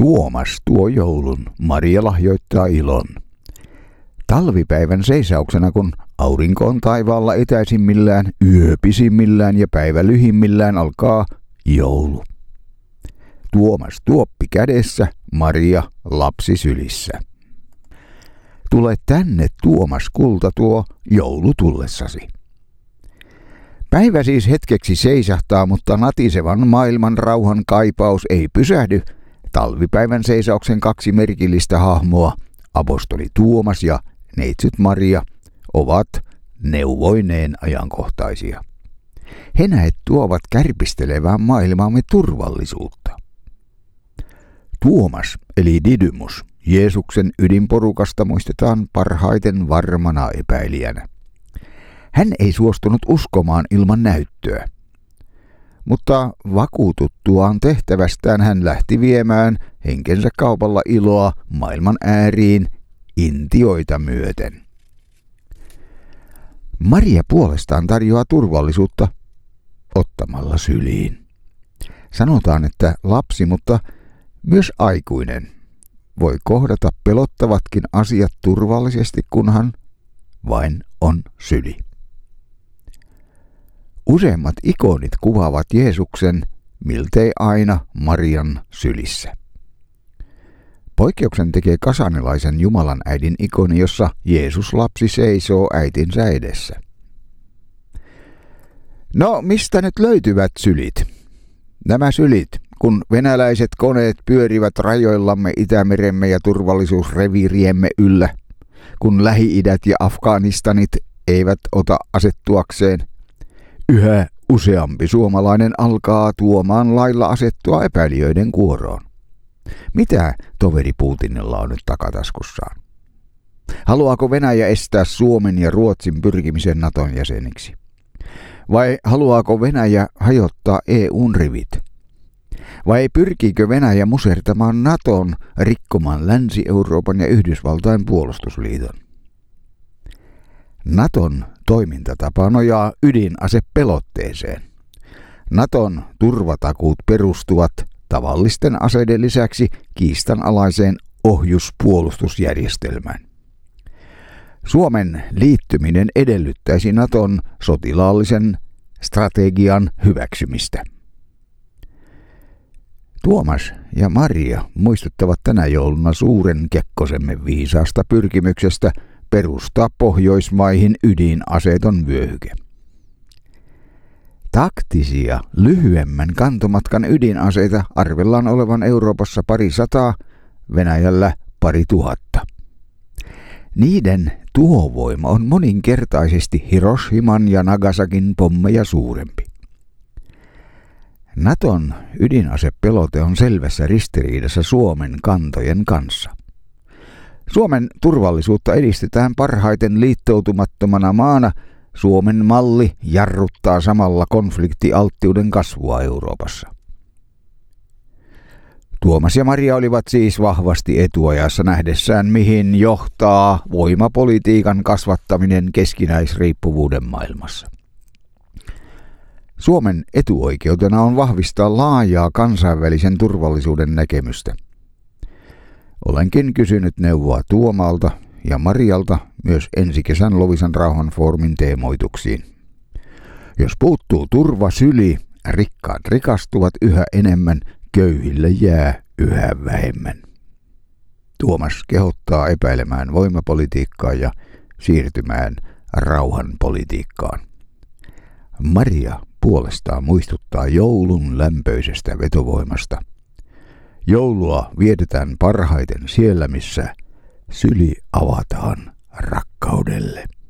Tuomas tuo joulun, Maria lahjoittaa ilon. Talvipäivän seisauksena, kun aurinko on taivaalla etäisimmillään, yö pisimmillään ja päivä lyhimmillään, alkaa joulu. Tuomas tuoppi kädessä, Maria lapsi sylissä. Tule tänne, Tuomas kulta, tuo joulu tullessasi. Päivä siis hetkeksi seisahtaa, mutta natisevan maailman rauhan kaipaus ei pysähdy. Talvipäivän seisauksen kaksi merkillistä hahmoa, apostoli Tuomas ja neitsyt Maria, ovat neuvoineen ajankohtaisia. He näet tuovat kärpistelevään maailmaamme turvallisuutta. Tuomas eli Didymus Jeesuksen ydinporukasta muistetaan parhaiten varmana epäilijänä. Hän ei suostunut uskomaan ilman näyttöä. Mutta vakuututtuaan tehtävästään hän lähti viemään henkensä kaupalla iloa maailman ääriin intioita myöten. Maria puolestaan tarjoaa turvallisuutta ottamalla syliin. Sanotaan, että lapsi, mutta myös aikuinen voi kohdata pelottavatkin asiat turvallisesti, kunhan vain on syli. Useimmat ikonit kuvaavat Jeesuksen miltei aina Marian sylissä. Poikkeuksen tekee kasanilaisen Jumalan äidin ikoni, jossa Jeesus lapsi seisoo äitinsä edessä. No, mistä nyt löytyvät sylit? Nämä sylit, kun venäläiset koneet pyörivät rajoillamme Itämeremme ja turvallisuusreviiriemme yllä, kun Lähi-idät ja Afganistanit eivät ota asettuakseen, yhä useampi suomalainen alkaa tuomaan lailla asettua epäilijöiden kuoroon. Mitä toveri Putinilla on nyt takataskussaan? Haluaako Venäjä estää Suomen ja Ruotsin pyrkimisen Naton jäseniksi? Vai haluaako Venäjä hajottaa EUn rivit? Vai pyrkiikö Venäjä musertamaan Naton rikkomaan Länsi-Euroopan ja Yhdysvaltain puolustusliiton? Naton toimintatapa nojaa ydinasepelotteeseen. Naton turvatakuut perustuvat tavallisten aseiden lisäksi kiistanalaiseen ohjuspuolustusjärjestelmään. Suomen liittyminen edellyttäisi Naton sotilaallisen strategian hyväksymistä. Tuomas ja Maria muistuttavat tänä jouluna suuren Kekkosemme viisaasta pyrkimyksestä perustaa Pohjoismaihin ydinaseeton vyöhyke. Taktisia, lyhyemmän kantomatkan ydinaseita arvellaan olevan Euroopassa 200, Venäjällä 2000. Niiden tuhovoima on moninkertaisesti Hiroshiman ja Nagasakin pommeja suurempi. Naton ydinasepelote on selvässä ristiriidassa Suomen kantojen kanssa. Suomen turvallisuutta edistetään parhaiten liittoutumattomana maana. Suomen malli jarruttaa samalla konfliktialttiuden kasvua Euroopassa. Tuomas ja Maria olivat siis vahvasti etuajassa nähdessään, mihin johtaa voimapolitiikan kasvattaminen keskinäisriippuvuuden maailmassa. Suomen etuoikeutena on vahvistaa laajaa kansainvälisen turvallisuuden näkemystä. Olenkin kysynyt neuvoa Tuomalta ja Marialta myös ensi kesän Loviisan rauhanfoorumin teemoituksiin. Jos puuttuu turva syli, rikkaat rikastuvat yhä enemmän, köyhille jää yhä vähemmän. Tuomas kehottaa epäilemään voimapolitiikkaa ja siirtymään rauhanpolitiikkaan. Maria puolestaan muistuttaa joulun lämpöisestä vetovoimasta. Joulua vietetään parhaiten siellä, missä syli avataan rakkaudelle.